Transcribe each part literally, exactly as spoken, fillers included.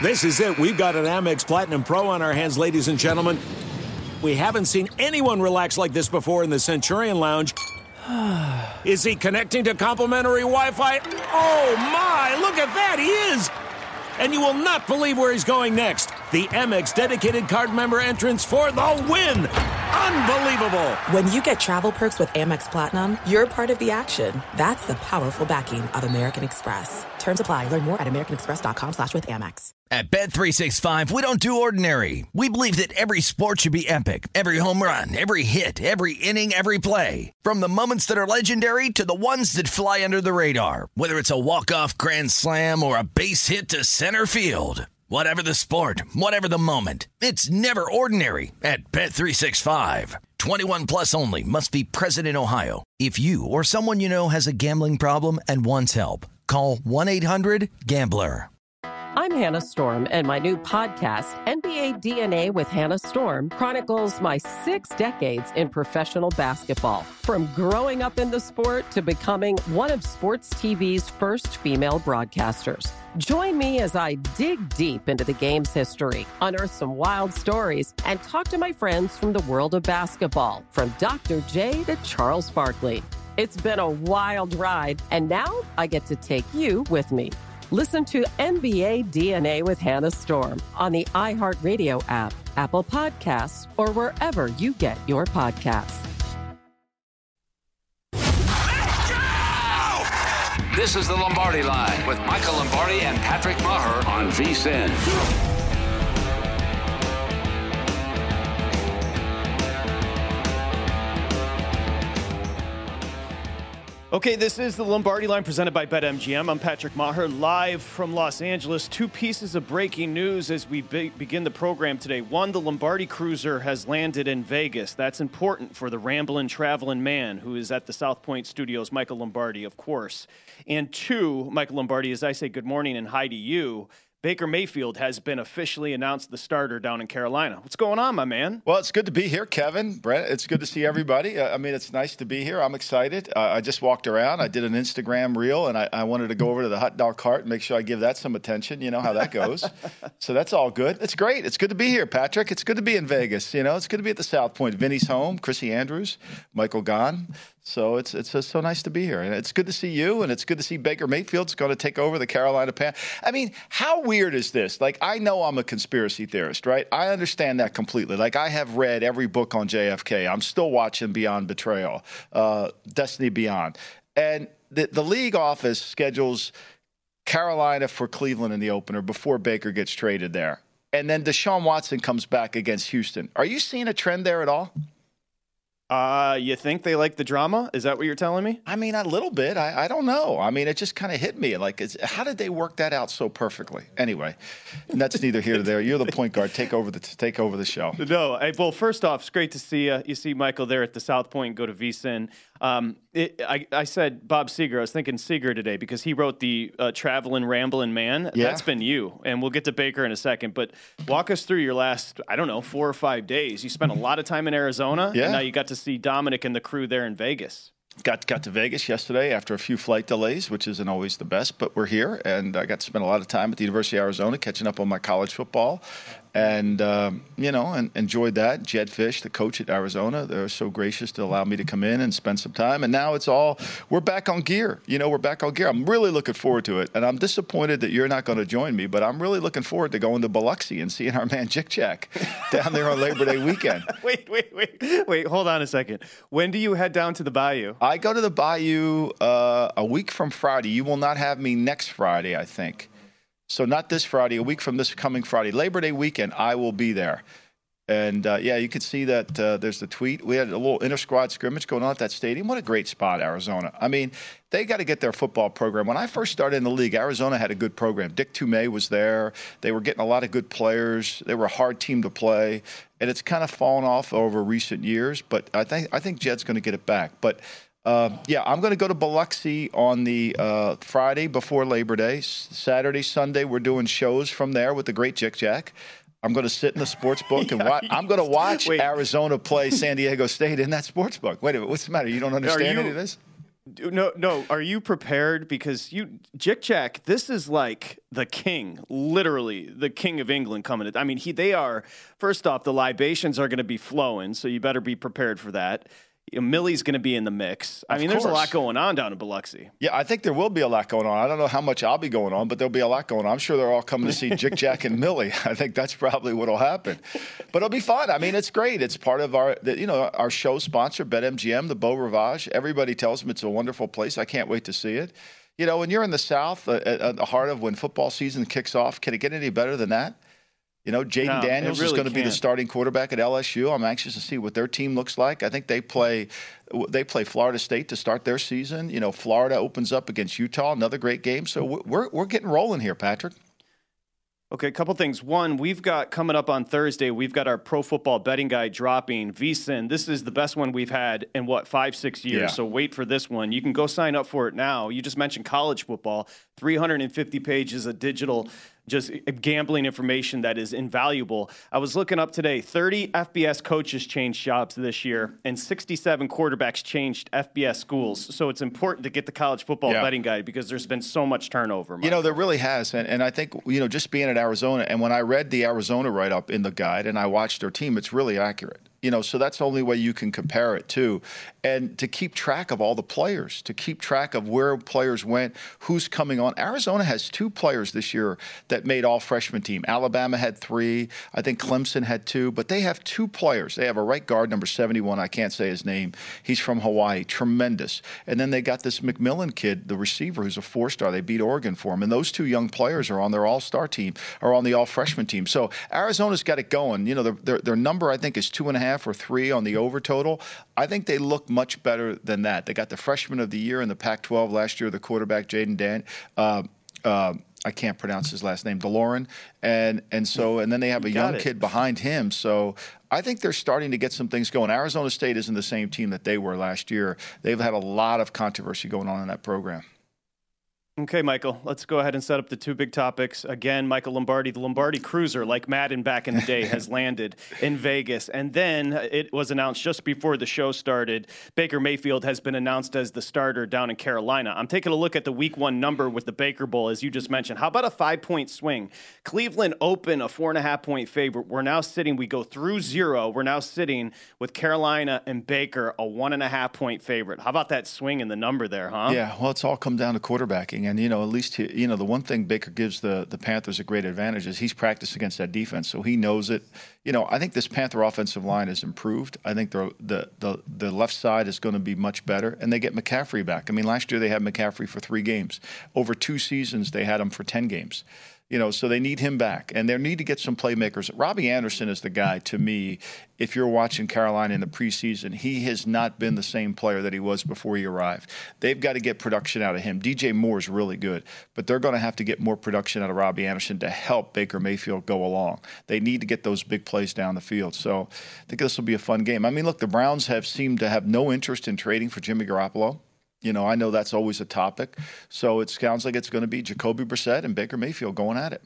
This is it. We've got an Amex Platinum Pro on our hands, ladies and gentlemen. We haven't seen anyone relax like this before in the Centurion Lounge. Is he connecting to complimentary Wi-Fi? Oh, my. Look at that. He is. And you will not believe where he's going next. The Amex dedicated card member entrance for the win. Unbelievable. When you get travel perks with Amex Platinum, you're part of the action. That's the powerful backing of American Express. Terms apply. Learn more at americanexpress.com slash with Amex. At Bet three sixty-five, we don't do ordinary. We believe that every sport should be epic. Every home run, every hit, every inning, every play. From the moments that are legendary to the ones that fly under the radar. Whether it's a walk-off grand slam or a base hit to center field. Whatever the sport, whatever the moment, it's never ordinary at Bet three sixty-five. twenty-one plus only. Must be present in Ohio. If you or someone you know has a gambling problem and wants help, call one eight hundred gambler. I'm Hannah Storm, and my new podcast, N B A D N A with Hannah Storm, chronicles my six decades in professional basketball. From growing up in the sport to becoming one of sports T V's first female broadcasters. Join me as I dig deep into the game's history, unearth some wild stories, and talk to my friends from the world of basketball, from Doctor J to Charles Barkley. It's been a wild ride, and now I get to take you with me. Listen to N B A D N A with Hannah Storm on the iHeartRadio app, Apple Podcasts, or wherever you get your podcasts. Let's go! This is the Lombardi Line with Michael Lombardi and Patrick Maher on V S I N. Okay, this is the Lombardi Line presented by BetMGM. I'm Patrick Maher, live from Los Angeles. Two pieces of breaking news as we be- begin the program today. One, the Lombardi Cruiser has landed in Vegas. That's important for the ramblin', travelin' man who is at the South Point Studios, Michael Lombardi, of course. And two, Michael Lombardi, as I say good morning and hi to you, Baker Mayfield has been officially announced the starter down in Carolina. What's going on, my man? Well, it's good to be here, Kevin. Brett, it's good to see everybody. I mean, it's nice to be here. I'm excited. Uh, I just walked around. I did an Instagram reel, and I, I wanted to go over to the hot dog cart and make sure I give that some attention. You know how that goes. So that's all good. It's great. It's good to be here, Patrick. It's good to be in Vegas. You know, it's good to be at the South Point. Vinny's home, Chrissy Andrews, Michael Gahn. So it's it's just so nice to be here. And it's good to see you, and it's good to see Baker Mayfield's going to take over the Carolina Panthers. I mean, how weird is this? Like, I know I'm a conspiracy theorist, right? I understand that completely. Like, I have read every book on J F K. I'm still watching Beyond Betrayal, uh, Destiny Beyond. And the, the league office schedules Carolina for Cleveland in the opener before Baker gets traded there. And then Deshaun Watson comes back against Houston. Are you seeing a trend there at all? Uh, you think they like the drama? Is that what you're telling me? I mean, a little bit. I, I don't know. I mean, it just kind of hit me. Like, it's, how did they work that out so perfectly? Anyway, that's neither here nor there. You're the point guard. Take over the take over the show. No. I, well, first off, it's great to see uh, you see Michael there at the South Point. Go to V S I N. Um, it, I, I said Bob Seger. I was thinking Seger today because he wrote the uh, Travelin' Ramblin' Man. Yeah. That's been you. And we'll get to Baker in a second. But walk us through your last, I don't know, four or five days. You spent a lot of time in Arizona. Yeah. And now you got to see Dominic and the crew there in Vegas. Got got to Vegas yesterday after a few flight delays, which isn't always the best, but we're here. And I got to spend a lot of time at the University of Arizona catching up on my college football. And, um, you know, and enjoyed that. Jed Fish, the coach at Arizona, they're so gracious to allow me to come in and spend some time. And now it's all, we're back on gear. You know, we're back on gear. I'm really looking forward to it. And I'm disappointed that you're not going to join me, but I'm really looking forward to going to Biloxi and seeing our man Jick Jack down there on Labor Day weekend. wait, wait, wait, wait, hold on a second. When do you head down to the Bayou? I go to the Bayou uh, a week from Friday. You will not have me next Friday, I think. So not this Friday, a week from this coming Friday. Labor Day weekend, I will be there. And, uh, yeah, you can see that uh, there's the tweet. We had a little inter-squad scrimmage going on at that stadium. What a great spot, Arizona. I mean, they got to get their football program. When I first started in the league, Arizona had a good program. Dick Tomei was there. They were getting a lot of good players. They were a hard team to play. And it's kind of fallen off over recent years. But I think I think Jed's going to get it back. But Uh, yeah, I'm going to go to Biloxi on the uh, Friday before Labor Day. S- Saturday, Sunday, we're doing shows from there with the great Jick Jack. I'm going to sit in the sports book and watch. I'm going to watch Wait. Arizona play San Diego State in that sports book. Wait a minute, what's the matter? You don't understand you, any of this? No, no. Are you prepared? Because you, Jick Jack, this is like the king, literally the king of England coming. I mean, he, they are, first off, the libations are going to be flowing, so you better be prepared for that. You know, Millie's going to be in the mix. I Of mean, course. there's a lot going on down in Biloxi. Yeah, I think there will be a lot going on. I don't know how much I'll be going on, but there'll be a lot going on. I'm sure they're all coming to see Jick Jack and Millie. I think that's probably what will happen. But it'll be fun. I mean, it's great. It's part of our, you know, our show sponsor, BetMGM, the Beau Rivage. Everybody tells them it's a wonderful place. I can't wait to see it. You know, when you're in the South, uh, at the heart of when football season kicks off, can it get any better than that? You know, Jaden No, Daniels really is going to be the can't. starting quarterback at L S U. I'm anxious to see what their team looks like. I think they play they play Florida State to start their season. You know, Florida opens up against Utah, another great game. So we're we're getting rolling here, Patrick. Okay, a couple things. One, we've got coming up on Thursday, we've got our pro football betting guide dropping. V S I N, this is the best one we've had in, what, five, six years. Yeah. So wait for this one. You can go sign up for it now. You just mentioned college football, three hundred fifty pages of digital just gambling information that is invaluable. I was looking up today, thirty F B S coaches changed jobs this year, and sixty-seven quarterbacks changed F B S schools. So it's important to get the college football Yeah. betting guide because there's been so much turnover. You know, there really has. And, and I think, you know, just being at Arizona, and when I read the Arizona write-up in the guide and I watched their team, it's really accurate. You know, so that's the only way you can compare it to. And to keep track of all the players, to keep track of where players went, who's coming on. Arizona has two players this year that made all freshman team. Alabama had three. I think Clemson had two. But they have two players. They have a right guard, number seventy-one. I can't say his name. He's from Hawaii. Tremendous. And then they got this McMillan kid, the receiver, who's a four-star. They beat Oregon for him. And those two young players are on their all-star team, or on the all-freshman team. So Arizona's got it going. You know, their, their, their number, I think, is two and a half or three on the over total. I think they look much better than that. They got the freshman of the year in the Pac twelve last year, the quarterback Jaden Dan. Uh, uh, I can't pronounce his last name, DeLorean, and and so and then they have a young it. kid behind him. So I think they're starting to get some things going. Arizona State isn't the same team that they were last year. They've had a lot of controversy going on in that program. Okay, Michael, let's go ahead and set up the two big topics. Again, Michael Lombardi, the Lombardi Cruiser, like Madden back in the day, has landed in Vegas. And then it was announced just before the show started, Baker Mayfield has been announced as the starter down in Carolina. I'm taking a look at the week one number with the Baker Bowl, as you just mentioned. How about a five-point swing? Cleveland open a four-and-a-half-point favorite. We're now sitting, we go through zero. We're now sitting with Carolina and Baker, a one-and-a-half-point favorite. How about that swing in the number there, huh? Yeah, well, it's all come down to quarterbacking. And, you know, at least, he, you know, the one thing Baker gives the, the Panthers a great advantage is he's practiced against that defense, so he knows it. You know, I think this Panther offensive line has improved. I think the the the, the left side is going to be much better, and they get McCaffrey back. I mean, last year they had McCaffrey for three games. Over two seasons, they had him for ten games. You know, so they need him back, and they need to get some playmakers. Robbie Anderson is the guy, to me, if you're watching Carolina in the preseason. He has not been the same player that he was before he arrived. They've got to get production out of him. D J Moore is really good, but they're going to have to get more production out of Robbie Anderson to help Baker Mayfield go along. They need to get those big plays down the field. So I think this will be a fun game. I mean, look, the Browns have seemed to have no interest in trading for Jimmy Garoppolo. You know, I know that's always a topic. So it sounds like it's going to be Jacoby Brissett and Baker Mayfield going at it.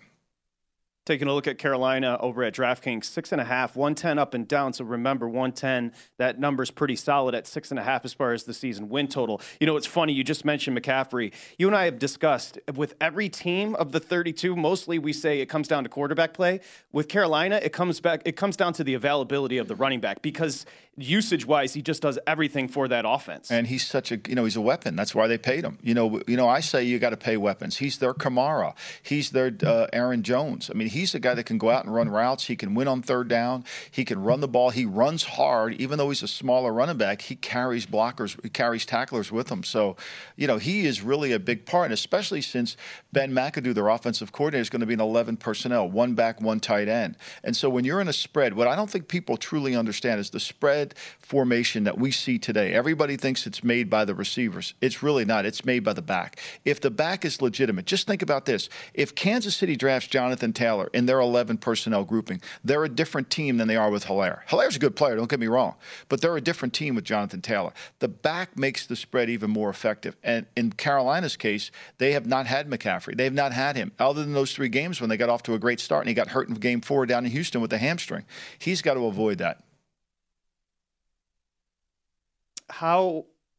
Taking a look at Carolina over at DraftKings, six and a half, one ten up and down. So remember, one ten, that number's pretty solid at six and a half as far as the season win total. You know, it's funny, you just mentioned McCaffrey. You and I have discussed with every team of the thirty-two, mostly we say it comes down to quarterback play. With Carolina, it comes back, it comes down to the availability of the running back because usage-wise, he just does everything for that offense. And he's such a, you know, he's a weapon. That's why they paid him. You know, you know, I say you got to pay weapons. He's their Kamara. He's their uh, Aaron Jones. I mean, he's a guy that can go out and run routes. He can win on third down. He can run the ball. He runs hard. Even though he's a smaller running back, he carries blockers, he carries tacklers with him. So, you know, he is really a big part, and especially since Ben McAdoo, their offensive coordinator, is going to be an eleven personnel, one back, one tight end. And so when you're in a spread, what I don't think people truly understand is the spread formation that we see today. Everybody thinks it's made by the receivers. It's really not. It's made by the back. If the back is legitimate, just think about this. If Kansas City drafts Jonathan Taylor in their eleven personnel grouping, they're a different team than they are with Hilaire. Hilaire's a good player, don't get me wrong, but they're a different team with Jonathan Taylor. The back makes the spread even more effective. And in Carolina's case, they have not had McCaffrey. They have not had him, other than those three games when they got off to a great start and he got hurt in game four down in Houston with the hamstring. He's got to avoid that. How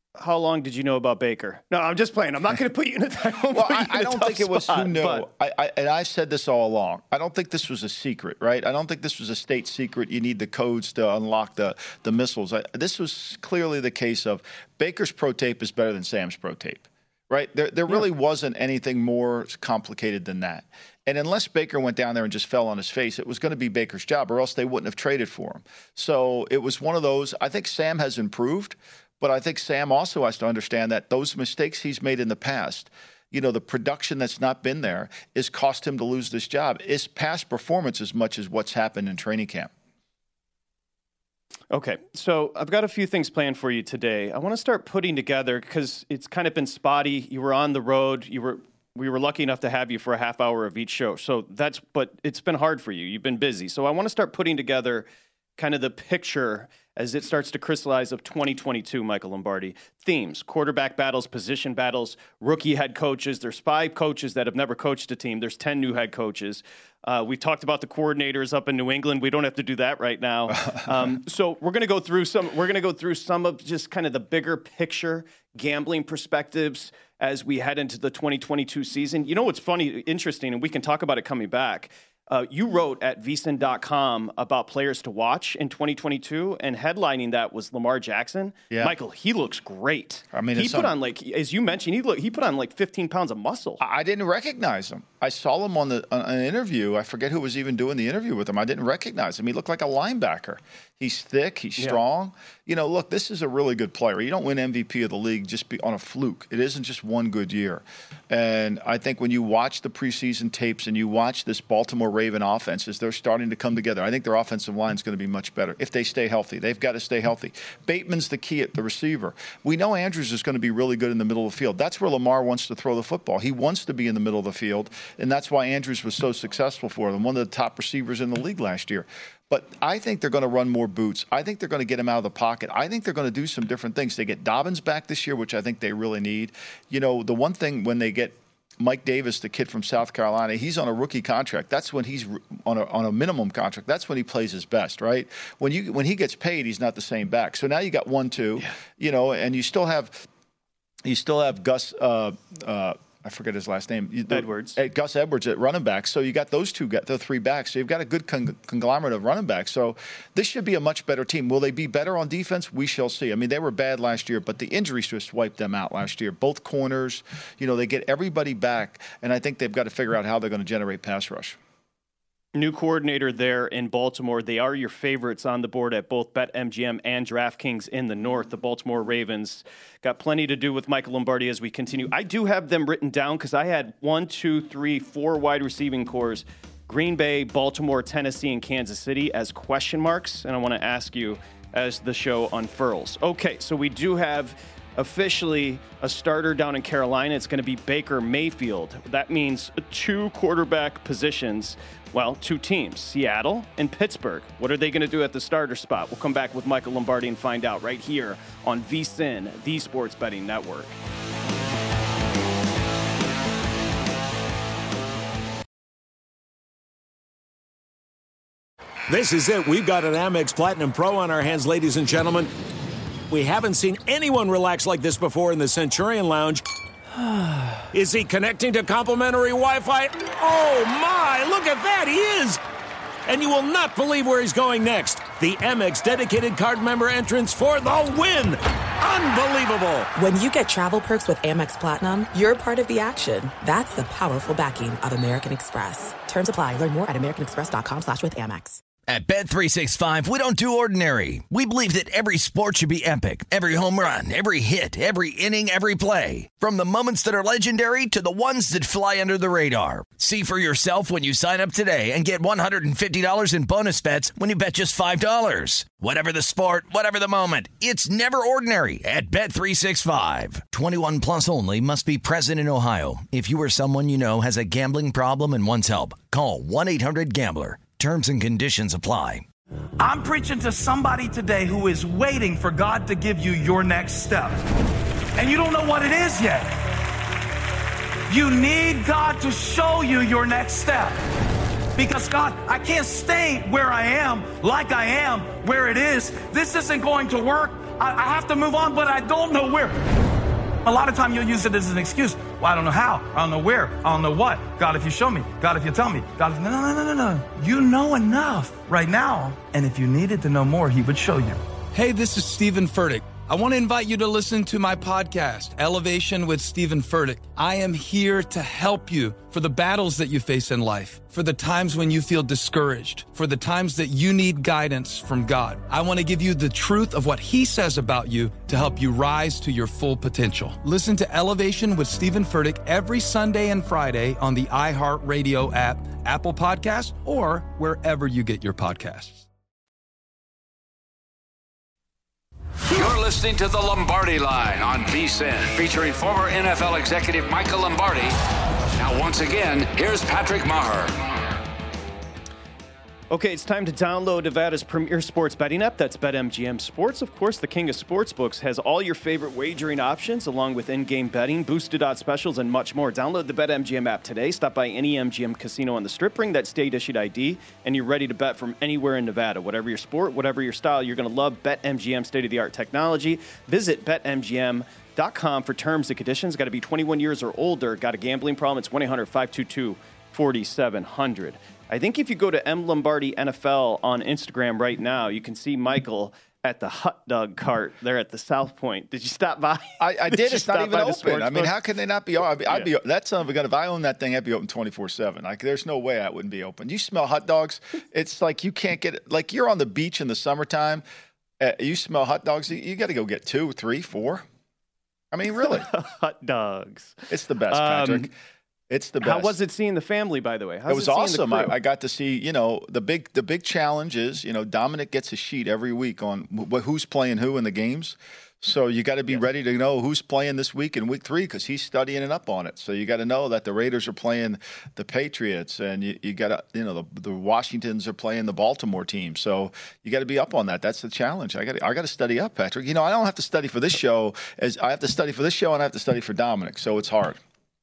how long did you know about Baker? No, I'm just playing. I'm not going to put you in a time. Well, I, I don't think it was spot, who knew. But... I, I, and I've said this all along. I don't think this was a secret, right? I don't think this was a state secret. You need the codes to unlock the, the missiles. I, this was clearly the case of Baker's pro tape is better than Sam's pro tape, right? There, there really yeah. wasn't anything more complicated than that. And unless Baker went down there and just fell on his face, it was going to be Baker's job, or else they wouldn't have traded for him. So it was one of those. I think Sam has improved. But I think Sam also has to understand that those mistakes he's made in the past, you know, the production that's not been there is cost him to lose this job. It's past performance as much as what's happened in training camp. Okay, so I've got a few things planned for you today. I want to start putting together, because it's kind of been spotty. You were on the road. You were we were lucky enough to have you for a half hour of each show. So that's, but it's been hard for you. You've been busy. So I want to start putting together kind of the picture as it starts to crystallize of twenty twenty-two, Michael Lombardi. Themes, quarterback battles, position battles, rookie head coaches. There's five coaches that have never coached a team. There's ten new head coaches. Uh, we've talked about the coordinators up in New England. We don't have to do that right now. Um, so we're going to go through some, we're going to go through some of just kind of the bigger picture gambling perspectives as we head into the twenty twenty-two season. You know what's funny, interesting, and we can talk about it coming back. Uh, you wrote at V S I N dot com about players to watch in twenty twenty-two, and headlining that was Lamar Jackson. Yeah. Michael, he looks great. I mean, he put on, like, as you mentioned, he look, he put on like fifteen pounds of muscle. I didn't recognize him. I saw him on the on an interview. I forget who was even doing the interview with him. I didn't recognize him. He looked like a linebacker. He's thick. He's Yeah. strong. You know, look, this is a really good player. You don't win M V P of the league just be on a fluke. It isn't just one good year. And I think when you watch the preseason tapes and you watch this Baltimore Raven offenses, they're starting to come together. I think their offensive line is going to be much better if they stay healthy. They've got to stay healthy. Bateman's the key at the receiver. We know Andrews is going to be really good in the middle of the field. That's where Lamar wants to throw the football. He wants to be in the middle of the field, and that's why Andrews was so successful for them, one of the top receivers in the league last year. But I think they're going to run more boots. I think they're going to get him out of the pocket. I think they're going to do some different things. They get Dobbins back this year, which I think they really need. You know, the one thing when they get Mike Davis, the kid from South Carolina, he's on a rookie contract. That's when he's on a, on a minimum contract. That's when he plays his best, right? When you when he gets paid, he's not the same back. So now you got one, two, yeah. you know, and you still have you still have Gus. Uh, uh, I forget his last name. Edwards. Uh, Gus Edwards at running back. So you got those two, got the three backs. So you've got a good con- conglomerate of running backs. So this should be a much better team. Will they be better on defense? We shall see. I mean, they were bad last year, but the injuries just wiped them out last year. Both corners, you know, they get everybody back, and I think they've got to figure out how they're going to generate pass rush. New coordinator there in Baltimore. They are your favorites on the board at both BetMGM and DraftKings in the North. The Baltimore Ravens got plenty to do with Michael Lombardi as we continue. I do have them written down because I had one, two, three, four wide receiving cores, Green Bay, Baltimore, Tennessee, and Kansas City as question marks, and I want to ask you as the show unfurls. Okay, so we do have officially a starter down in Carolina. It's going to be Baker Mayfield. That means two quarterback positions. Well, two teams, Seattle and Pittsburgh. What are they going to do at the starter spot? We'll come back with Michael Lombardi and find out right here on V S I N, the Sports Betting Network. This is it. We've got an Amex Platinum Pro on our hands, ladies and gentlemen. We haven't seen anyone relax like this before in the Centurion Lounge. Is he connecting to complimentary Wi-Fi? Oh, my! Look at that! He is! And you will not believe where he's going next. The Amex dedicated card member entrance for the win! Unbelievable! When you get travel perks with Amex Platinum, you're part of the action. That's the powerful backing of American Express. Terms apply. Learn more at americanexpress.com slash with Amex. At Bet three sixty-five, we don't do ordinary. We believe that every sport should be epic. Every home run, every hit, every inning, every play. From the moments that are legendary to the ones that fly under the radar. See for yourself when you sign up today and get one hundred fifty dollars in bonus bets when you bet just five dollars. Whatever the sport, whatever the moment, it's never ordinary at Bet three sixty-five. twenty-one plus only. Must be present in Ohio. If you or someone you know has a gambling problem and wants help, call one eight hundred gambler. Terms and conditions apply. I'm preaching to somebody today who is waiting for God to give you your next step. And you don't know what it is yet. You need God to show you your next step. Because God, I can't stay where I am, like I am, where it is. This isn't going to work. I, I have to move on, but I don't know where. A lot of time you'll use it as an excuse. Well, I don't know how. I don't know where. I don't know what. God, if you show me. God, if you tell me. God, if... No, no, no, no, no. You know enough right now. And if you needed to know more, he would show you. Hey, this is Stephen Furtick. I want to invite you to listen to my podcast, Elevation with Stephen Furtick. I am here to help you for the battles that you face in life, for the times when you feel discouraged, for the times that you need guidance from God. I want to give you the truth of what he says about you to help you rise to your full potential. Listen to Elevation with Stephen Furtick every Sunday and Friday on the iHeartRadio app, Apple Podcasts, or wherever you get your podcasts. You're listening to the Lombardi Line on V S I N, featuring former N F L executive Michael Lombardi. Now, once again, here's Patrick Maher. Okay, it's time to download Nevada's premier sports betting app. That's BetMGM Sports. Of course, the king of sportsbooks has all your favorite wagering options, along with in-game betting, boosted odds specials, and much more. Download the BetMGM app today. Stop by any M G M casino on the Strip. Bring that state-issued I D, and you're ready to bet from anywhere in Nevada. Whatever your sport, whatever your style, you're going to love BetMGM state-of-the-art technology. Visit Bet M G M dot com for terms and conditions. Got to be twenty-one years or older. Got a gambling problem? It's one eight hundred five two two four seven zero zero. I think if you go to M Lombardi N F L on Instagram right now, you can see Michael at the hot dog cart there at the South Point. Did you stop by? I, I did. did it's not even open. I mean, how can they not be? I'd be, I'd yeah. be that son of a gun. If I owned that thing, I'd be open twenty-four seven. Like, there's no way I wouldn't be open. You smell hot dogs. It's like you can't get it. Like, you're on the beach in the summertime. Uh, you smell hot dogs. You, you got to go get two, three, four. I mean, really. Hot dogs. It's the best, Patrick. Um, It's the best. How was it seeing the family, by the way? How's it was it awesome. I, I got to see, you know, the big the big challenge is, you know, Dominic gets a sheet every week on wh- who's playing who in the games. So you got to be yeah. ready to know who's playing this week in week three because he's studying it up on it. So you got to know that the Raiders are playing the Patriots and you, you got to, you know, the, the Washingtons are playing the Baltimore team. So you got to be up on that. That's the challenge. I got I got to study up, Patrick. You know, I don't have to study for this show as I have to study for this show and I have to study for Dominic. So it's hard.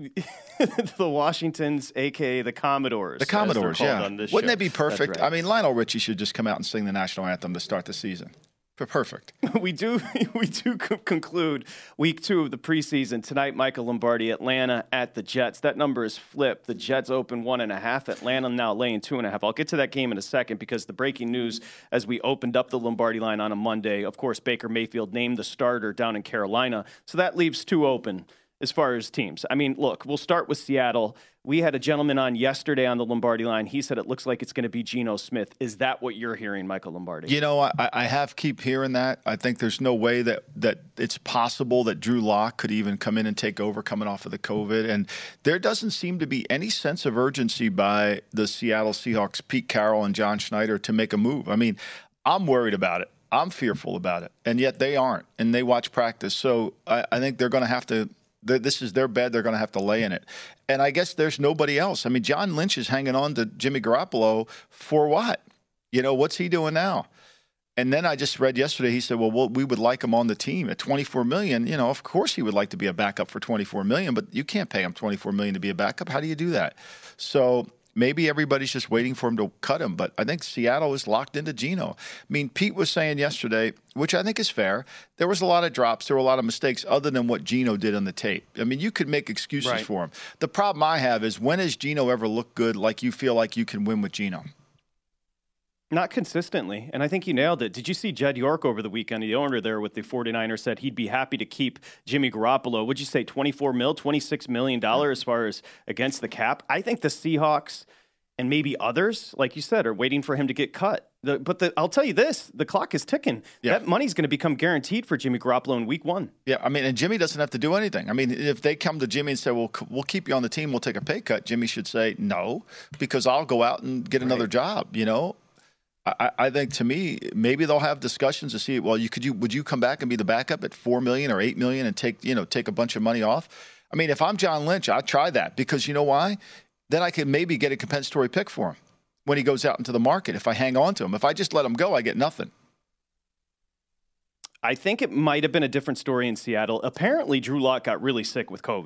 The Washingtons, a k a the Commodores. The Commodores, yeah. Wouldn't show. they be perfect? Right. I mean, Lionel Richie should just come out and sing the national anthem to start the season. Perfect. we do we do conclude week two of the preseason tonight. Michael Lombardi, Atlanta at the Jets. That number is flipped. The Jets open one and a half. Atlanta now laying two and a half. I'll get to that game in a second because the breaking news as we opened up the Lombardi Line on a Monday, of course, Baker Mayfield named the starter down in Carolina. So that leaves two open as far as teams. I mean, look, we'll start with Seattle. We had a gentleman on yesterday on the Lombardi Line. He said it looks like it's going to be Geno Smith. Is that what you're hearing, Michael Lombardi? You know, I, I have keep hearing that. I think there's no way that, that it's possible that Drew Lock could even come in and take over coming off of the COVID. And there doesn't seem to be any sense of urgency by the Seattle Seahawks, Pete Carroll and John Schneider, to make a move. I mean, I'm worried about it. I'm fearful about it. And yet they aren't. And they watch practice. So I, I think they're going to have to this is their bed. They're going to have to lay in it. And I guess there's nobody else. I mean, John Lynch is hanging on to Jimmy Garoppolo for what? You know, what's he doing now? And then I just read yesterday, he said, well, well we would like him on the team at twenty-four million dollars. You know, of course he would like to be a backup for twenty-four million dollars, but you can't pay him twenty-four million dollars to be a backup. How do you do that? So maybe everybody's just waiting for him to cut him, but I think Seattle is locked into Geno. I mean, Pete was saying yesterday, which I think is fair, there was a lot of drops, there were a lot of mistakes other than what Geno did on the tape. I mean, you could make excuses right. for him. The problem I have is when has Geno ever looked good like you feel like you can win with Geno? Not consistently, and I think you nailed it. Did you see Jed York over the weekend? The owner there with the 49ers said he'd be happy to keep Jimmy Garoppolo. Would you say twenty-four mil, twenty-six million dollars as far as against the cap? I think the Seahawks and maybe others, like you said, are waiting for him to get cut. The, but the, I'll tell you this, the clock is ticking. Yeah. That money's going to become guaranteed for Jimmy Garoppolo in week one. Yeah, I mean, and Jimmy doesn't have to do anything. I mean, if they come to Jimmy and say, well, we'll keep you on the team, we'll take a pay cut, Jimmy should say no, because I'll go out and get another right. job, you know? I, I think to me, maybe they'll have discussions to see, well, you could you would you come back and be the backup at four million dollars or eight million dollars and take, you know, take a bunch of money off? I mean, if I'm John Lynch, I'd try that because you know why? Then I could maybe get a compensatory pick for him when he goes out into the market if I hang on to him. If I just let him go, I get nothing. I think it might have been a different story in Seattle. Apparently, Drew Lock got really sick with COVID.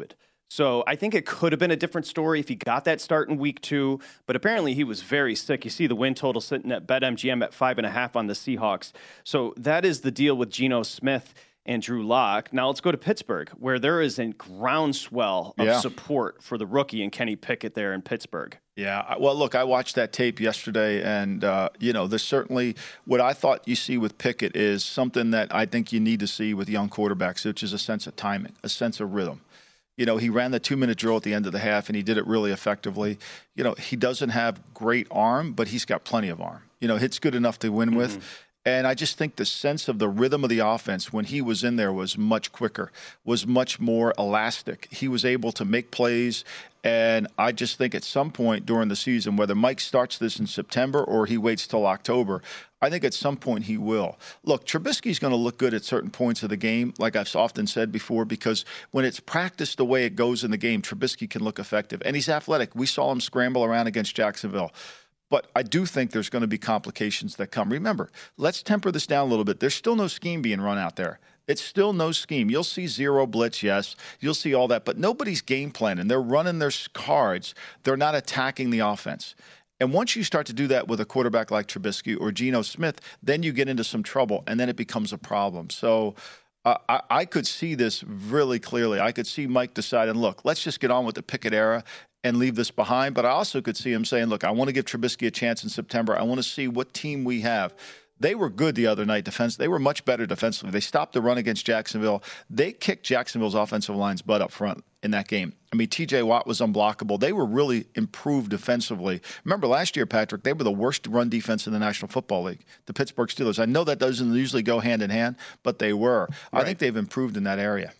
So I think it could have been a different story if he got that start in week two, but apparently he was very sick. You see the win total sitting at BetMGM at five and a half on the Seahawks. So that is the deal with Geno Smith and Drew Lock. Now let's go to Pittsburgh, where there is a groundswell of yeah. support for the rookie and Kenny Pickett there in Pittsburgh. Yeah, well, look, I watched that tape yesterday, and, uh, you know, there's certainly what I thought you see with Pickett is something that I think you need to see with young quarterbacks, which is a sense of timing, a sense of rhythm. You know, he ran the two-minute drill at the end of the half, and he did it really effectively. You know, he doesn't have great arm, but he's got plenty of arm. You know, it's good enough to win mm-hmm. with. And I just think the sense of the rhythm of the offense when he was in there was much quicker, was much more elastic. He was able to make plays. And I just think at some point during the season, whether Mike starts this in September or he waits till October, I think at some point he will. Look, Trubisky's going to look good at certain points of the game, like I've often said before, because when it's practiced the way it goes in the game, Trubisky can look effective. And he's athletic. We saw him scramble around against Jacksonville. But I do think there's going to be complications that come. Remember, let's temper this down a little bit. There's still no scheme being run out there. It's still no scheme. You'll see zero blitz, yes. You'll see all that. But nobody's game planning. They're running their cards. They're not attacking the offense. And once you start to do that with a quarterback like Trubisky or Geno Smith, then you get into some trouble, and then it becomes a problem. So uh, I, I could see this really clearly. I could see Mike deciding, look, let's just get on with the Pickett era and leave this behind. But I also could see him saying, look, I want to give Trubisky a chance in September. I want to see what team we have. They were good the other night defense. They were much better defensively. They stopped the run against Jacksonville. They kicked Jacksonville's offensive line's butt up front in that game. I mean, T J Watt was unblockable. They were really improved defensively. Remember last year, Patrick, they were the worst run defense in the National Football League, the Pittsburgh Steelers. I know that doesn't usually go hand in hand, but they were. Right. I think they've improved in that area.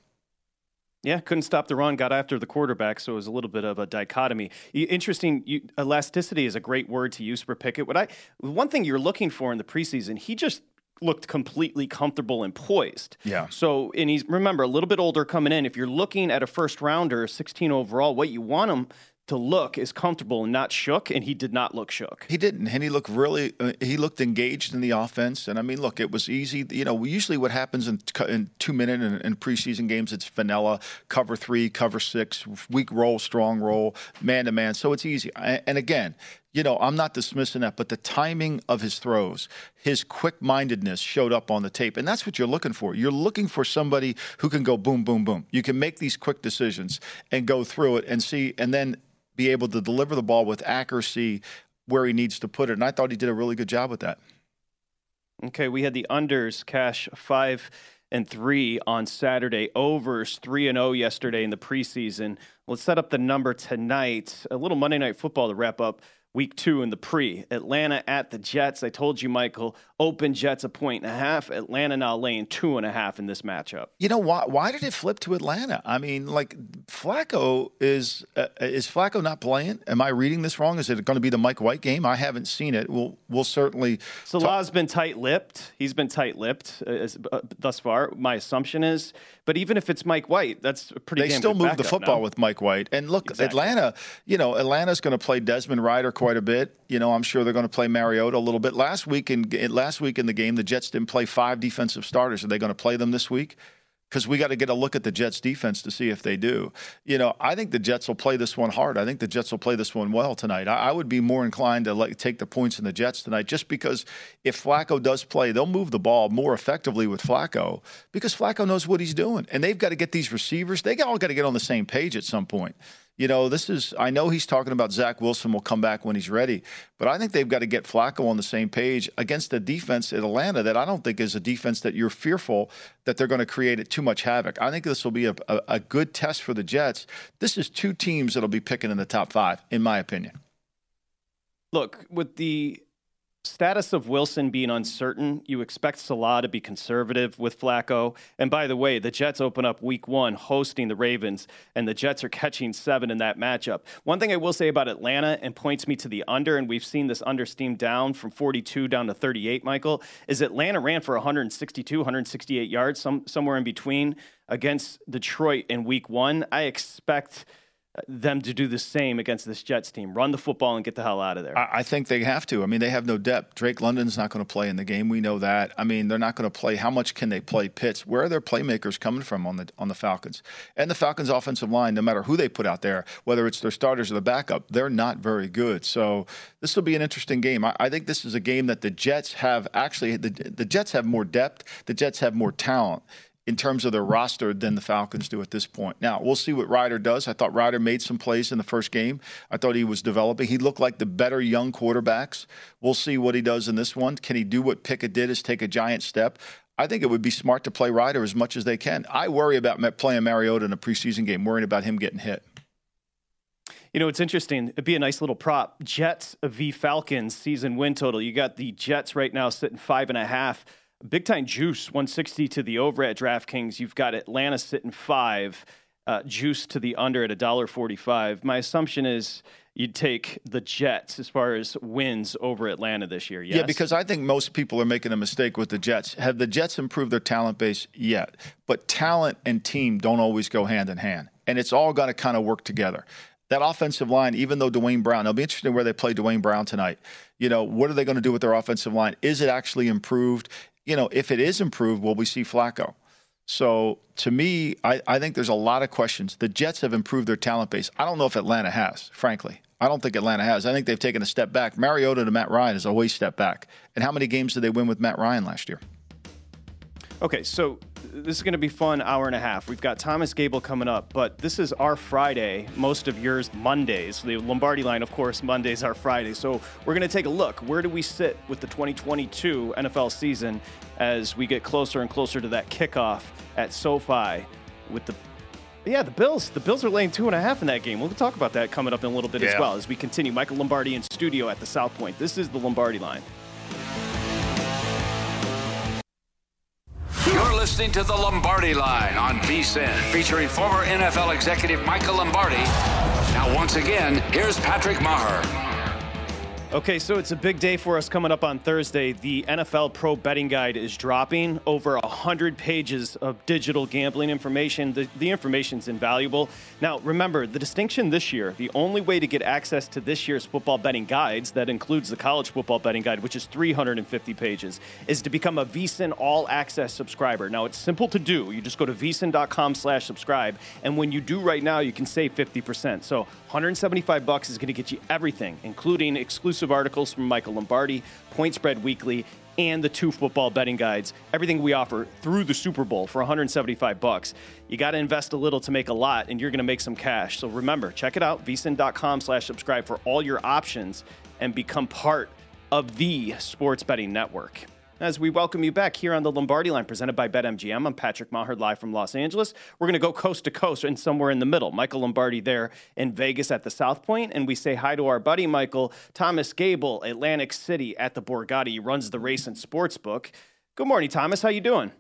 Yeah, couldn't stop the run, got after the quarterback, so it was a little bit of a dichotomy. Interesting, you, elasticity is a great word to use for Pickett. What I, one thing you're looking for in the preseason, he just looked completely comfortable and poised. Yeah. So, and he's, remember, a little bit older coming in. If you're looking at a first rounder, sixteen overall, what you want him to look is comfortable and not shook, and he did not look shook. He didn't, and he looked really, uh, he looked engaged in the offense. And I mean, look, it was easy. You know, usually what happens in, in two minute and in preseason games, it's vanilla, cover three, cover six, weak roll, strong roll, man to man. So it's easy. And again, you know, I'm not dismissing that, but the timing of his throws, his quick-mindedness showed up on the tape. And that's what you're looking for. You're looking for somebody who can go boom, boom, boom. You can make these quick decisions and go through it and see, and then be able to deliver the ball with accuracy where he needs to put it. And I thought he did a really good job with that. Okay, we had the unders cash five and three on Saturday, overs three and oh yesterday in the preseason. Let's set up the number tonight. A little Monday Night Football to wrap up week two in the pre. Atlanta at the Jets. I told you, Michael, open Jets a point and a half. Atlanta now laying two and a half in this matchup. You know, why Why did it flip to Atlanta? I mean, like, Flacco is uh, is Flacco not playing? Am I reading this wrong? Is it going to be the Mike White game? I haven't seen it. We'll, we'll certainly Salah's talk- been tight-lipped. He's been tight-lipped uh, uh, thus far, my assumption is. But even if it's Mike White, that's a pretty They damn still good move the football now. with Mike White. And look, Exactly. Atlanta, you know, Atlanta's going to play Desmond Ridder quite a bit. You know, I'm sure they're going to play Mariota a little bit. Last week in last week in the game, the Jets didn't play five defensive starters. Are they going to play them this week? Because we got to get a look at the Jets defense to see if they do. You know, I think the Jets will play this one hard. I think the Jets will play this one well tonight. I, I would be more inclined to like, take the points in the Jets tonight, just because if Flacco does play, they'll move the ball more effectively with Flacco because Flacco knows what he's doing. And they've got to get these receivers. They all got to get on the same page at some point. You know, this is, I know he's talking about Zach Wilson will come back when he's ready, but I think they've got to get Flacco on the same page against a defense in Atlanta that I don't think is a defense that you're fearful that they're going to create it too much havoc. I think this will be a, a, a good test for the Jets. This is two teams that'll be picking in the top five, in my opinion. Look, with the status of Wilson being uncertain, you expect Salah to be conservative with Flacco. And by the way, the Jets open up week one hosting the Ravens, and the Jets are catching seven in that matchup. One thing I will say about Atlanta, and points me to the under, and we've seen this under steam down from forty-two down to thirty-eight, Michael, is Atlanta ran for one sixty-two, one sixty-eight yards, some somewhere in between against Detroit in week one. I expect them to do the same against this Jets team? Run the football and get the hell out of there. I, I think they have to. I mean, they have no depth. Drake London's not going to play in the game. We know that. I mean, they're not going to play. How much can they play Pitts? Where are their playmakers coming from on the on the Falcons? And the Falcons' offensive line, no matter who they put out there, whether it's their starters or the backup, they're not very good. So this will be an interesting game. I, I think this is a game that the Jets have actually the, – the Jets have more depth. The Jets have more talent in terms of their roster than the Falcons do at this point. Now, we'll see what Ryder does. I thought Ryder made some plays in the first game. I thought he was developing. He looked like the better young quarterbacks. We'll see what he does in this one. Can he do what Pickett did, is take a giant step? I think it would be smart to play Ryder as much as they can. I worry about playing Mariota in a preseason game, worrying about him getting hit. You know, it's interesting. It'd be a nice little prop. Jets v. Falcons season win total. You got the Jets right now sitting five and a half. Big time juice, one sixty to the over at DraftKings. You've got Atlanta sitting five, uh, juice to the under at one forty-five. My assumption is you'd take the Jets as far as wins over Atlanta this year, yes? Yeah, because I think most people are making a mistake with the Jets. Have the Jets improved their talent base? Yet. But talent and team don't always go hand in hand, and it's all got to kind of work together. That offensive line, even though Dwayne Brown, it'll be interesting where they play Dwayne Brown tonight. You know, what are they going to do with their offensive line? Is it actually improved? You know, if it is improved, will we see Flacco? So, to me, I, I think there's a lot of questions. The Jets have improved their talent base. I don't know if Atlanta has, frankly. I don't think Atlanta has. I think they've taken a step back. Mariota to Matt Ryan is always step back. And how many games did they win with Matt Ryan last year? Okay, so this is going to be fun hour and a half. We've got Thomas Gable coming up, but this is our Friday, most of yours Mondays. The Lombardi line, of course, Mondays are Friday. So we're going to take a look. Where do we sit with the twenty twenty-two N F L season as we get closer and closer to that kickoff at SoFi with the Yeah, the Bills. The Bills are laying two and a half in that game. We'll talk about that coming up in a little bit yeah. as well as we continue. Michael Lombardi in studio at the South Point. This is the Lombardi line. You're listening to the Lombardi Line on V S I N, featuring former N F L executive Michael Lombardi. Now, once again, here's Patrick Maher. Okay, so it's a big day for us coming up on Thursday. The N F L Pro Betting Guide is dropping. Over one hundred pages of digital gambling information. The, the information's invaluable. Now, remember, the distinction this year, the only way to get access to this year's football betting guides, that includes the College Football Betting Guide, which is three hundred fifty pages, is to become a V S I N All-Access subscriber. Now, it's simple to do. You just go to V S I N dot com slash subscribe, and when you do right now, you can save fifty percent. So one hundred seventy-five bucks is going to get you everything, including exclusive articles from Michael Lombardi, Point Spread Weekly, and the two football betting guides. Everything we offer through the Super Bowl for one hundred seventy-five bucks. You got to invest a little to make a lot, and you're going to make some cash. So remember, check it out, V S I N dot com slash subscribe for all your options and become part of the sports betting network. As we welcome you back here on the Lombardi Line, presented by BetMGM. I'm Patrick Maher, live from Los Angeles. We're going to go coast to coast and somewhere in the middle. Michael Lombardi there in Vegas at the South Point, and we say hi to our buddy Michael, Thomas Gable, Atlantic City at the Borgata. He runs the Race and Sportsbook. Good morning, Thomas. How you doing?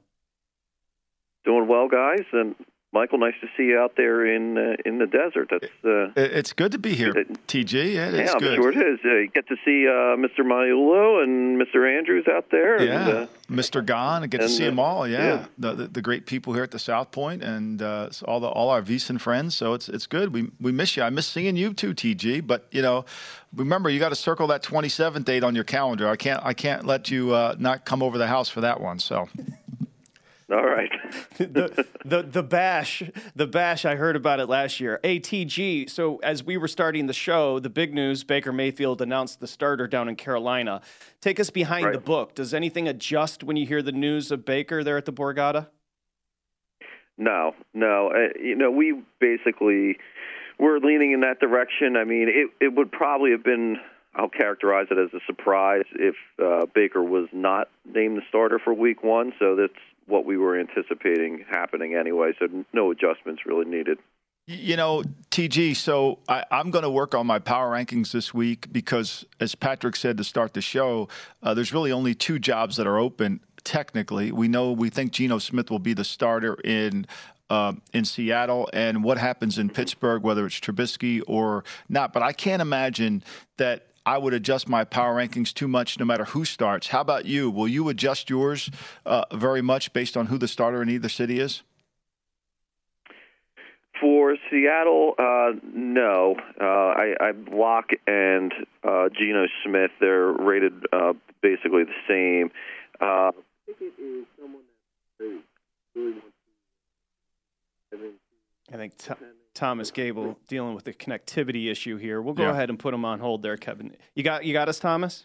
Doing well, guys, and Michael, nice to see you out there in uh, in the desert. That's uh, it's good to be here, T G. Yeah, it yeah is I'm good. sure it is. Uh, you get to see uh, Mister Maiulo and Mister Andrews out there. Yeah, and, uh, Mister Gahn. I get to and, see them all. Yeah, yeah. The, the the great people here at the South Point, and uh, all the all our V S I N friends. So it's it's good. We we miss you. I miss seeing you too, T G. But you know, remember you got to circle that twenty-seventh date on your calendar. I can't I can't let you uh, not come over the house for that one. So. All right. the, the the bash, the bash. I heard about it last year. A T G. So as we were starting the show, the big news: Baker Mayfield announced the starter down in Carolina. Take us behind right. the book. Does anything adjust when you hear the news of Baker there at the Borgata? No, no. Uh, you know, we basically were leaning in that direction. I mean, it it would probably have been. I'll characterize it as a surprise if uh, Baker was not named the starter for Week One. So that's what we were anticipating happening anyway, so no adjustments really needed. You know, T G, so I, I'm going to work on my power rankings this week because, as Patrick said to start the show, uh, there's really only two jobs that are open technically. We know we think Geno Smith will be the starter in uh, in Seattle, and what happens in Pittsburgh, whether it's Trubisky or not. But I can't imagine that I would adjust my power rankings too much no matter who starts. How about you? Will you adjust yours uh, very much based on who the starter in either city is? For Seattle, uh, no. Uh, I, I Locke and uh, Geno Smith, they're rated uh, basically the same. Uh, I think it is someone that really wants I think Th- Thomas Gable dealing with the connectivity issue here. We'll go yeah. ahead and put him on hold there, Kevin. You got you got us, Thomas?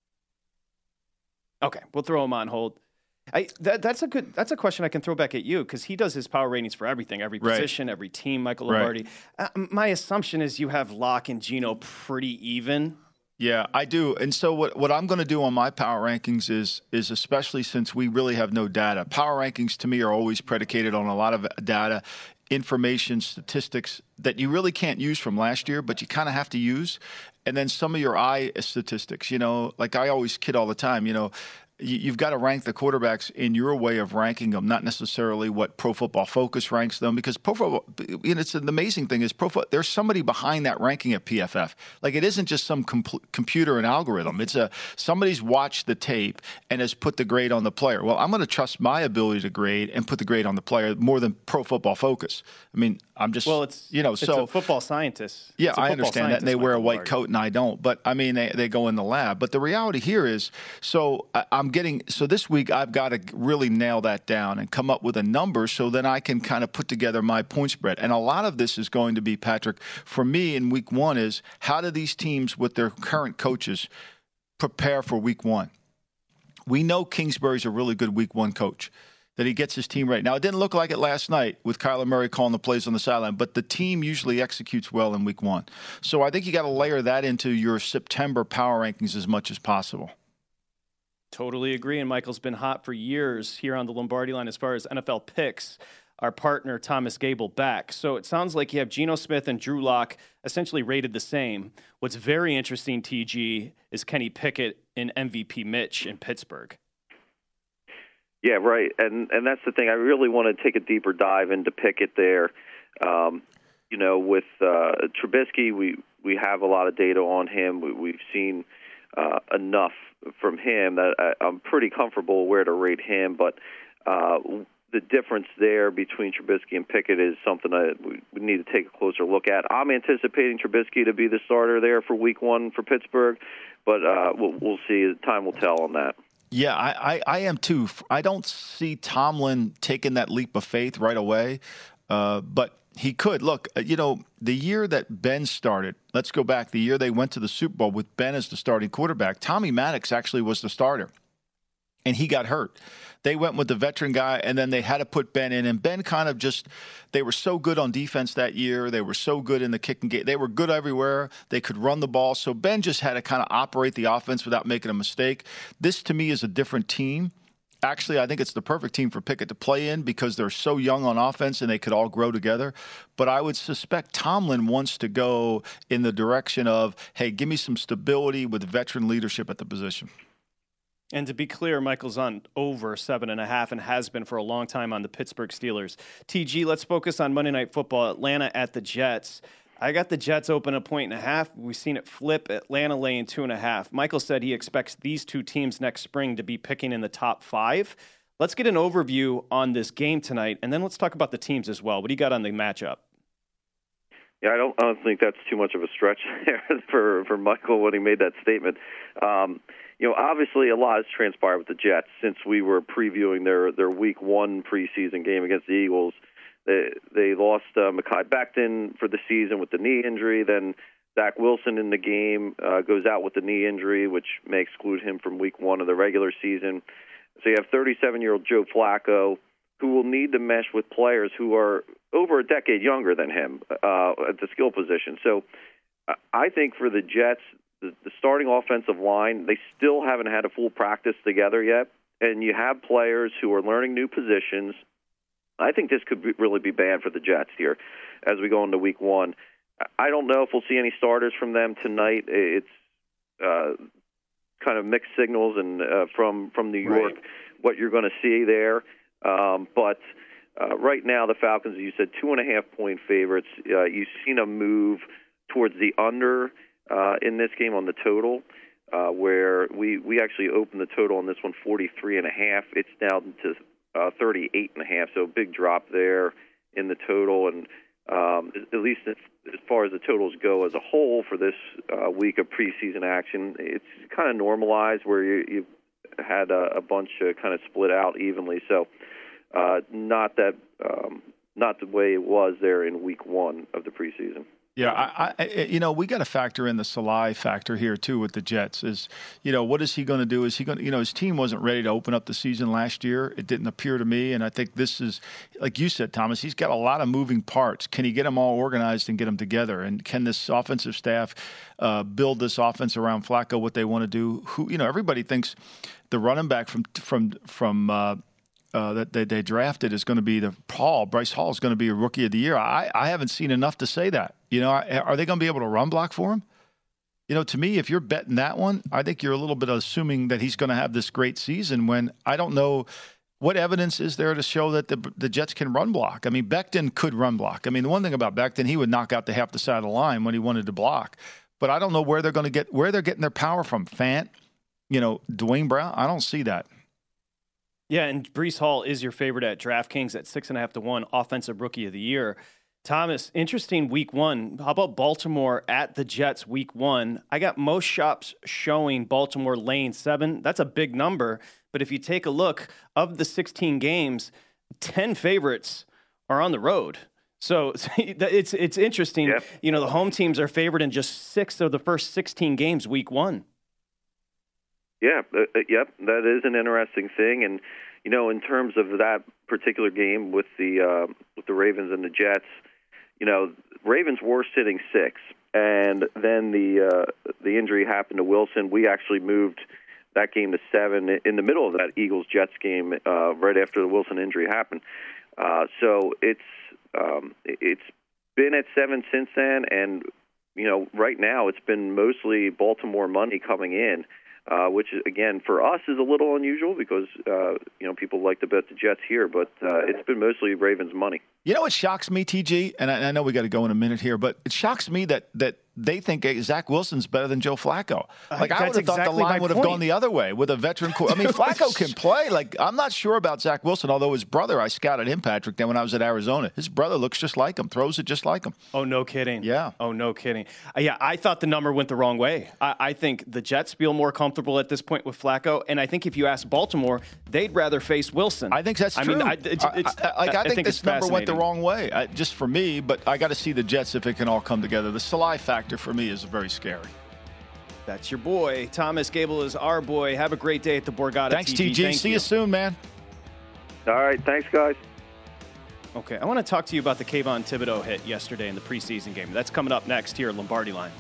Okay, we'll throw him on hold. I, that, that's a good. That's a question I can throw back at you because he does his power ratings for everything, every position, right. every team. Michael Lombardi. Right. Uh, my assumption is you have Locke and Geno pretty even. Yeah, I do. And so what, what I'm going to do on my power rankings is, is especially since we really have no data. Power rankings to me are always predicated on a lot of data, information, statistics that you really can't use from last year, but you kind of have to use. And then some of your eye statistics, you know, like I always kid all the time, you know, you've got to rank the quarterbacks in your way of ranking them, not necessarily what Pro Football Focus ranks them. Because Pro Football, you know, it's an amazing thing is Pro Football, there's somebody behind that ranking at P F F. Like it isn't just some com- computer and algorithm. It's a somebody's watched the tape and has put the grade on the player. Well, I'm going to trust my ability to grade and put the grade on the player more than Pro Football Focus. I mean, I'm just well, it's you know, it's so a football scientist. Yeah, I understand that, and they wear a white coat, and I don't. But I mean, they they go in the lab. But the reality here is, so I, I'm getting so this week I've got to really nail that down and come up with a number so then I can kind of put together my point spread. And a lot of this is going to be, Patrick, for me in week one is how do these teams with their current coaches prepare for week one? We know Kingsbury's a really good week one coach, that he gets his team right. Now, it didn't look like it last night with Kyler Murray calling the plays on the sideline, but the team usually executes well in week one. So I think you got to layer that into your September power rankings as much as possible. Totally agree, and Michael's been hot for years here on the Lombardi Line as far as N F L picks. Our partner, Thomas Gable, back. So it sounds like you have Geno Smith and Drew Lock essentially rated the same. What's very interesting, T G, is Kenny Pickett and M V P Mitch in Pittsburgh. Yeah, right, and and that's the thing. I really want to take a deeper dive into Pickett there. Um, you know, with uh, Trubisky, we, we have a lot of data on him. We, we've seen uh, enough from him that I, I'm pretty comfortable where to rate him, but uh, the difference there between Trubisky and Pickett is something that we, we need to take a closer look at. I'm anticipating Trubisky to be the starter there for week one for Pittsburgh, but uh, we'll, we'll see. Time will tell on that. Yeah, I, I, I am too. I don't see Tomlin taking that leap of faith right away, uh, but he could. Look, you know, the year that Ben started, let's go back, the year they went to the Super Bowl with Ben as the starting quarterback, Tommy Maddox actually was the starter, and he got hurt. They went with the veteran guy, and then they had to put Ben in, and Ben kind of just – they were so good on defense that year. They were so good in the kicking game. They were good everywhere. They could run the ball. So Ben just had to kind of operate the offense without making a mistake. This, to me, is a different team. Actually, I think it's the perfect team for Pickett to play in because they're so young on offense and they could all grow together. But I would suspect Tomlin wants to go in the direction of, hey, give me some stability with veteran leadership at the position. And to be clear, Michael's on over seven and a half and has been for a long time on the Pittsburgh Steelers. T G, let's focus on Monday Night Football, Atlanta at the Jets. I got the Jets open a point and a half. We've seen it flip. Atlanta laying two and a half. Michael said he expects these two teams next spring to be picking in the top five. Let's get an overview on this game tonight, and then let's talk about the teams as well. What do you got on the matchup? Yeah, I don't, I don't think that's too much of a stretch there for, for Michael when he made that statement. Um, you know, obviously a lot has transpired with the Jets since we were previewing their, their week one preseason game against the Eagles. They, they lost uh, Mekhi Becton for the season with the knee injury. Then Zach Wilson in the game uh, goes out with the knee injury, which may exclude him from week one of the regular season. So you have thirty-seven-year-old Joe Flacco, who will need to mesh with players who are over a decade younger than him uh, at the skill position. So uh, I think for the Jets, the, the starting offensive line, they still haven't had a full practice together yet, and you have players who are learning new positions. I think this could be, really be bad for the Jets here as we go into week one. I don't know if we'll see any starters from them tonight. It's uh, kind of mixed signals and uh, from, from New York, right, what you're going to see there. Um, but uh, right now, the Falcons, you said, two and a half point favorites. Uh, you've seen a move towards the under uh, in this game on the total, uh, where we, we actually opened the total on this one forty-three and a half. It's down to uh, thirty-eight and a half, so a big drop there in the total. And um, at least as, as far as the totals go as a whole for this uh, week of preseason action, it's kind of normalized where you, you had a, a bunch uh, kind of split out evenly. So uh, not that um, not the way it was there in week one of the preseason. Yeah, I, I, you know, we got to factor in the Saleh factor here too with the Jets. Is, you know, what is he going to do? Is he going to, you know, his team wasn't ready to open up the season last year. It didn't appear to me, and I think this is, like you said, Thomas. He's got a lot of moving parts. Can he get them all organized and get them together? And can this offensive staff uh, build this offense around Flacco? What they want to do? Who, you know, everybody thinks the running back from from from. Uh, Uh, that they, they drafted is going to be the Hall. Bryce Hall is going to be a rookie of the year. I, I haven't seen enough to say that. You know, are, are they going to be able to run block for him? You know, to me, if you're betting that one, I think you're a little bit assuming that he's going to have this great season when I don't know what evidence is there to show that the the Jets can run block. I mean, Becton could run block. I mean, the one thing about Becton, he would knock out the half the side of the line when he wanted to block. But I don't know where they're going to get where they're getting their power from. Fant, you know, Dwayne Brown. I don't see that. Yeah, and Breece Hall is your favorite at DraftKings at six and a half to one, offensive rookie of the year. Thomas, interesting week one. How about Baltimore at the Jets week one? I got most shops showing Baltimore laying seven. That's a big number. But if you take a look, of the sixteen games, ten favorites are on the road. So it's it's interesting. Yep. You know, the home teams are favored in just six of the first sixteen games week one. Yeah, uh, yep, that is an interesting thing, and you know, in terms of that particular game with the uh, with the Ravens and the Jets, you know, Ravens were sitting six, and then the uh, the injury happened to Wilson. We actually moved that game to seven in the middle of that Eagles Jets game, uh, right after the Wilson injury happened. Uh, so it's um, it's been at seven since then, and you know, right now it's been mostly Baltimore money coming in. Uh, which, again, for us is a little unusual because, uh, you know, people like to bet the Jets here, but uh, it's been mostly Ravens money. You know what shocks me, T G? And I, I know we got to go in a minute here, but it shocks me that that they think Zach Wilson's better than Joe Flacco. Like, I would have exactly thought the line would have gone the other way with a veteran core. I mean, Flacco can play. Like, I'm not sure about Zach Wilson, although his brother, I scouted him, Patrick, then when I was at Arizona. His brother looks just like him, throws it just like him. Oh, no kidding. Yeah. Oh, no kidding. Uh, yeah, I thought the number went the wrong way. I, I think the Jets feel more comfortable at this point with Flacco, and I think if you ask Baltimore, they'd rather face Wilson. I think that's I true. Mean, I, it's, it's, I, I, like, I, I think, think this number went the fascinating. wrong way, I, just for me, but I got to see the Jets if it can all come together. The Saleh factor for me is very scary. That's your boy. Thomas Gable is our boy. Have a great day at the Borgata. Thanks, T G. Thank See you. you soon, man. All right. Thanks, guys. Okay, I want to talk to you about the Kayvon Thibodeau hit yesterday in the preseason game. That's coming up next here at Lombardi Line.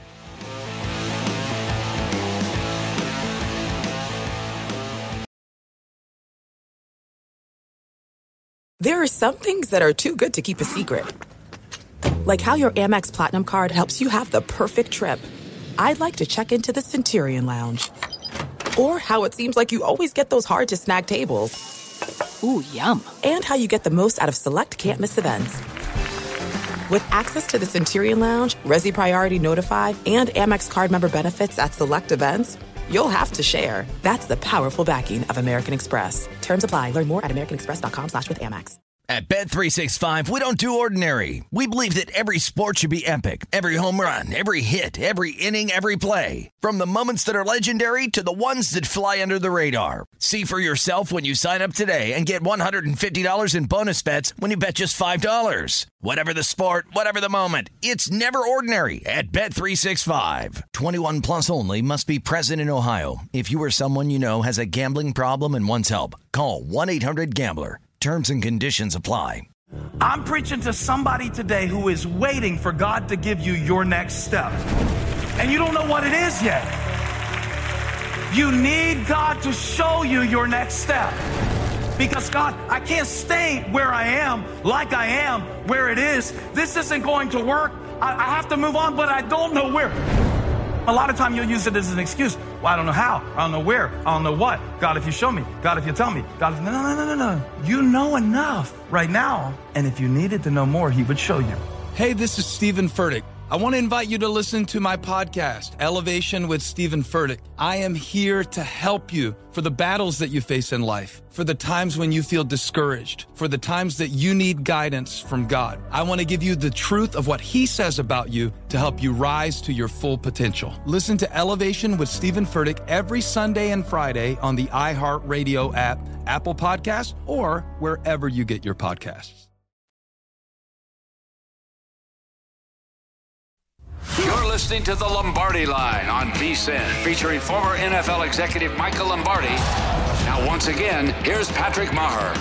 There are some things that are too good to keep a secret. Like how your Amex Platinum card helps you have the perfect trip. I'd like to check into the Centurion Lounge. Or how it seems like you always get those hard-to-snag tables. Ooh, yum. And how you get the most out of select can't-miss events. With access to the Centurion Lounge, Resi Priority Notify, and Amex card member benefits at select events, you'll have to share. That's the powerful backing of American Express. Terms apply. Learn more at americanexpress.com slash with Amex. At Bet three sixty-five, we don't do ordinary. We believe that every sport should be epic. Every home run, every hit, every inning, every play. From the moments that are legendary to the ones that fly under the radar. See for yourself when you sign up today and get one hundred fifty dollars in bonus bets when you bet just five dollars. Whatever the sport, whatever the moment, it's never ordinary at Bet three sixty-five. twenty-one plus only. Must be present in Ohio. If you or someone you know has a gambling problem and wants help, call one eight hundred gambler. Terms and conditions apply. I'm preaching to somebody today who is waiting for God to give you your next step. And you don't know what it is yet. You need God to show you your next step. Because God, I can't stay where I am, like I am, where it is. This isn't going to work. I, I have to move on, but I don't know where. A lot of time you'll use it as an excuse. Well, I don't know how. I don't know where. I don't know what. God, if you show me. God, if you tell me. God, if... No, no, no, no, no. You know enough right now. And if you needed to know more, he would show you. Hey, this is Stephen Furtick. I want to invite you to listen to my podcast, Elevation with Stephen Furtick. I am here to help you for the battles that you face in life, for the times when you feel discouraged, for the times that you need guidance from God. I want to give you the truth of what He says about you to help you rise to your full potential. Listen to Elevation with Stephen Furtick every Sunday and Friday on the iHeartRadio app, Apple Podcasts, or wherever you get your podcasts. You're listening to the Lombardi Line on V S I N, featuring former N F L executive Michael Lombardi. Now, once again, here's Patrick Maher.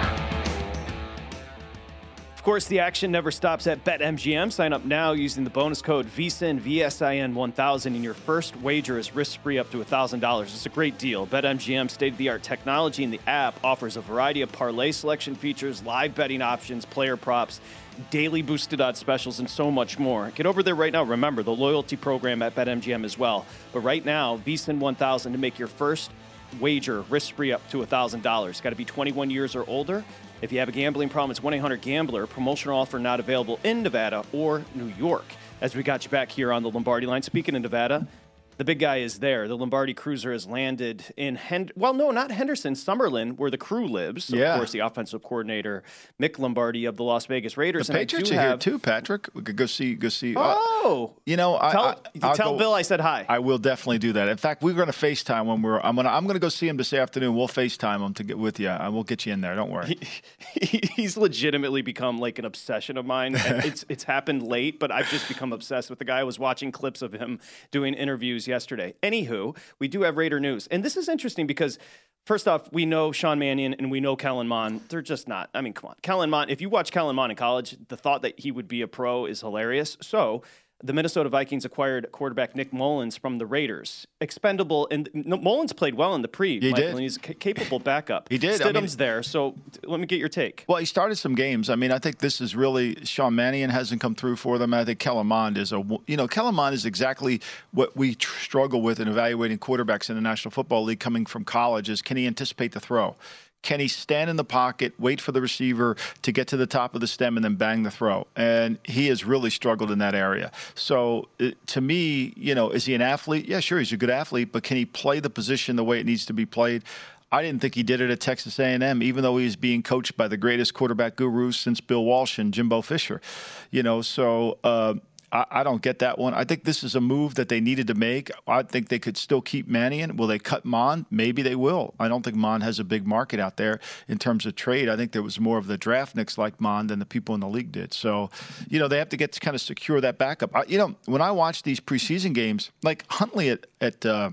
Of course, the action never stops at BetMGM. Sign up now using the bonus code V S I N, V S I N one thousand, and your first wager is risk-free up to one thousand dollars. It's a great deal. BetMGM state-of-the-art technology in the app offers a variety of parlay selection features, live betting options, player props, daily boosted odds specials, and so much more. Get over there right now. Remember, the loyalty program at BetMGM as well. But right now, V S I N one thousand to make your first wager risk-free up to one thousand dollars. Got to be twenty-one years or older. If you have a gambling problem, it's one eight hundred gambler. Promotional offer not available in Nevada or New York. As we got you back here on the Lombardi Line. Speaking of Nevada, the big guy is there. The Lombardi Cruiser has landed in, Hend- well, no, not Henderson, Summerlin, where the crew lives. So, yeah. Of course, the offensive coordinator, Mick Lombardi of the Las Vegas Raiders. The Patriots are have... here too, Patrick. We could go see, go see. Oh, uh, you know, I, tell, I, tell go, Bill I said hi. I will definitely do that. In fact, we're going to FaceTime when we're. I'm going to. I'm going to go see him this afternoon. We'll FaceTime him to get with you, and we'll get you in there. Don't worry. He, he's legitimately become like an obsession of mine. And it's it's happened late, but I've just become obsessed with the guy. I was watching clips of him doing interviews yesterday. Any Anywho, we do have Raider news. And this is interesting because, first off, we know Sean Mannion and we know Kellen Mond. They're just not. I mean, come on. Kellen Mond, if you watch Kellen Mond in college, the thought that he would be a pro is hilarious. So the Minnesota Vikings acquired quarterback Nick Mullins from the Raiders. Expendable. And Mullins played well in the pre. He Michael, did. And he's a capable backup. He did. Stidham's I mean, there. So let me get your take. Well, he started some games. I mean, I think this is really Sean Mannion hasn't come through for them. I think Kellen Mond is a, you know, Kellen Mond is exactly what we tr- struggle with in evaluating quarterbacks in the National Football League coming from college is can he anticipate the throw? Can he stand in the pocket, wait for the receiver to get to the top of the stem, and then bang the throw? And he has really struggled in that area. So it, to me, you know, is he an athlete? Yeah, sure, he's a good athlete, but can he play the position the way it needs to be played? I didn't think he did it at Texas A and M, even though he was being coached by the greatest quarterback gurus since Bill Walsh and Jimbo Fisher. You know, so uh, I, I don't get that one. I think this is a move that they needed to make. I think they could still keep Mannion. Will they cut Mond? Maybe they will. I don't think Mond has a big market out there in terms of trade. I think there was more of the draftniks like Mond than the people in the league did. So, you know, they have to get to kind of secure that backup. I, you know, when I watch these preseason games, like Huntley at, at uh,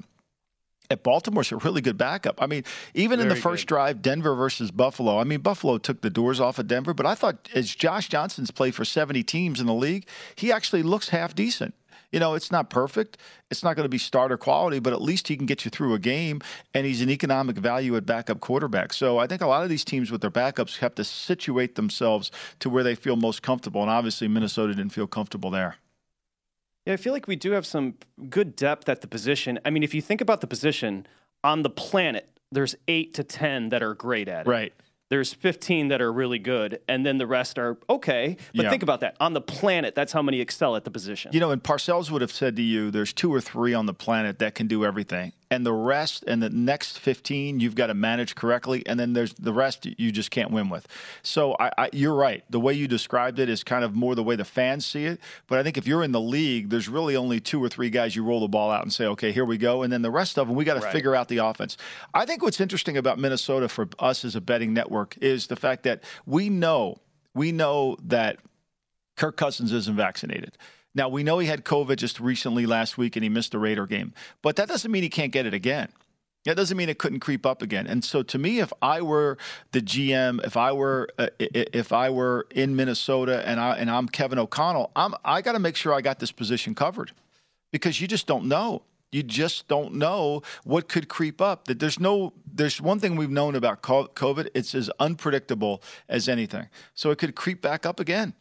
At Baltimore's a really good backup. I mean, even Very in the first good. drive, Denver versus Buffalo, I mean, Buffalo took the doors off of Denver, but I thought as Josh Johnson's played for seventy teams in the league, he actually looks half decent. You know, it's not perfect. It's not going to be starter quality, but at least he can get you through a game, and he's an economic value at backup quarterback. So I think a lot of these teams with their backups have to situate themselves to where they feel most comfortable, and obviously Minnesota didn't feel comfortable there. Yeah, I feel like we do have some good depth at the position. I mean, if you think about the position, on the planet, there's eight to ten that are great at it. Right. There's fifteen that are really good, and then the rest are okay. But Yeah. think about that. On the planet, that's how many excel at the position. You know, and Parcells would have said to you, there's two or three on the planet that can do everything. And the rest, and the next fifteen, you've got to manage correctly. And then there's the rest you just can't win with. So I, I, you're right. The way you described it is kind of more the way the fans see it. But I think if you're in the league, there's really only two or three guys you roll the ball out and say, okay, here we go. And then the rest of them, we got to Right. figure out the offense. I think what's interesting about Minnesota for us as a betting network is the fact that we know, we know that Kirk Cousins isn't vaccinated. Now, we know he had COVID just recently last week and he missed the Raider game, but that doesn't mean he can't get it again. That doesn't mean it couldn't creep up again. And so to me, if I were the G M, if I were uh, if I were in Minnesota and I and I'm Kevin O'Connell, I'm I got to make sure I got this position covered because you just don't know. You just don't know what could creep up. That there's no there's one thing we've known about COVID, it's as unpredictable as anything. So it could creep back up again.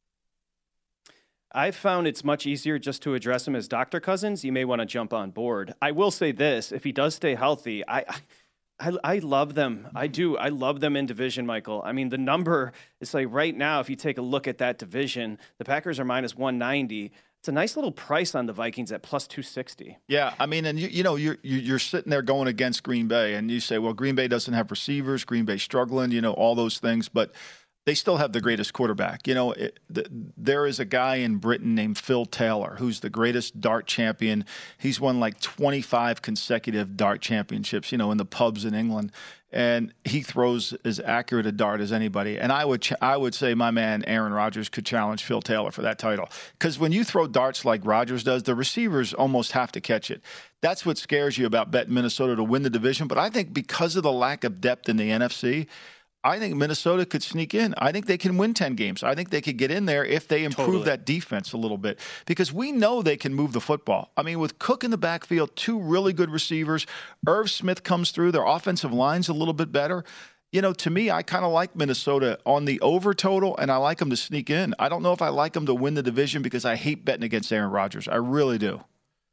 I've found it's much easier just to address him as Doctor Cousins. You may want to jump on board. I will say this, if he does stay healthy, I, I I love them. I do. I love them in division, Michael. I mean, the number, it's like right now, if you take a look at that division, the Packers are minus one ninety. It's a nice little price on the Vikings at plus two sixty. Yeah, I mean, and you, you know, you're you're sitting there going against Green Bay, and you say, well, Green Bay doesn't have receivers, Green Bay struggling, you know, all those things, but they still have the greatest quarterback. You know, it, the, there is a guy in Britain named Phil Taylor, who's the greatest dart champion. He's won like twenty-five consecutive dart championships, you know, in the pubs in England. And he throws as accurate a dart as anybody. And I would ch- I would say my man Aaron Rodgers could challenge Phil Taylor for that title. Because when you throw darts like Rodgers does, the receivers almost have to catch it. That's what scares you about betting Minnesota to win the division. But I think because of the lack of depth in the N F C, I think Minnesota could sneak in. I think they can win ten games. I think they could get in there if they improve totally. that defense a little bit, because we know they can move the football. I mean, with Cook in the backfield, two really good receivers, Irv Smith comes through, their offensive line's a little bit better. You know, to me, I kind of like Minnesota on the over total, and I like them to sneak in. I don't know if I like them to win the division because I hate betting against Aaron Rodgers. I really do.